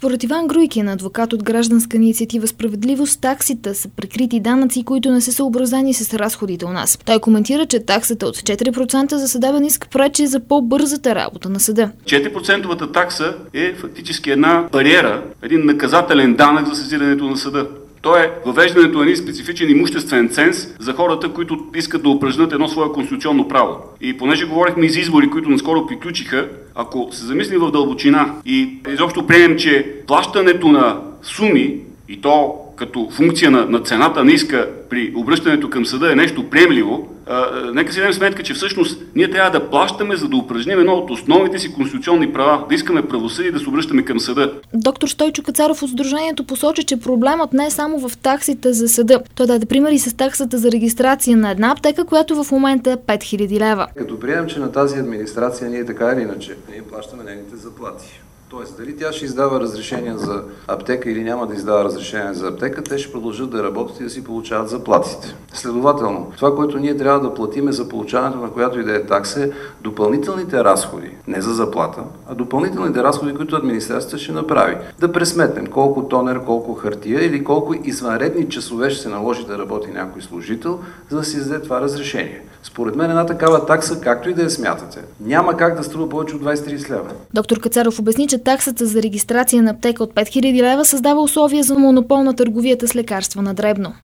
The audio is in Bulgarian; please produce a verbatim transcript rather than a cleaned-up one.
Според Иван Груйкин, адвокат от гражданска инициатива Справедливост, таксите са прикрити данъци, които не са съобразени с разходите у нас. Той коментира, че таксата от четири процента за съдебен иск пречи за по-бързата работа на съда. четири процента такса е фактически една бариера, един наказателен данък за сезирането на съда. То е въвеждането на един специфичен имуществен ценз за хората, които искат да упражнят едно свое конституционно право. И понеже говорихме и за избори, които наскоро приключиха, ако се замислим в дълбочина и изобщо приемем, че плащането на суми, и то като функция на, на цената на иска при обръщането към съда е нещо приемливо, а, нека си дадем сметка, че всъщност ние трябва да плащаме, за да упражним едно от основните си конституционни права, да искаме правосъдие, да се обръщаме към съда. Доктор Стойчо Кацаров от Сдружението посочи, че проблемът не е само в таксите за съда. Той даде примери с таксата за регистрация на една аптека, която в момента е пет хиляди лева. Като приемем, че на тази администрация ние така или иначе ние плащаме нейните заплати. Тоест, дали тя ще издава разрешение за аптека или няма да издава разрешение за аптека, те ще продължат да работят и да си получават заплатите. Следователно, това, което ние трябва да платиме за получаването на която и да е такса, е допълнителните разходи, не за заплата, а допълнителните разходи, които администрацията ще направи. Да пресметнем колко тонер, колко хартия или колко извънредни часове ще се наложи да работи някой служител, за да си издаде това разрешение. Според мен една такава такса, както и да я смятате, няма как да струва повече от двайсет до трийсет лева. Доктор Кацаров обясни, че таксата за регистрация на аптека от пет хиляди лева създава условия за монопол на търговията с лекарства на дребно.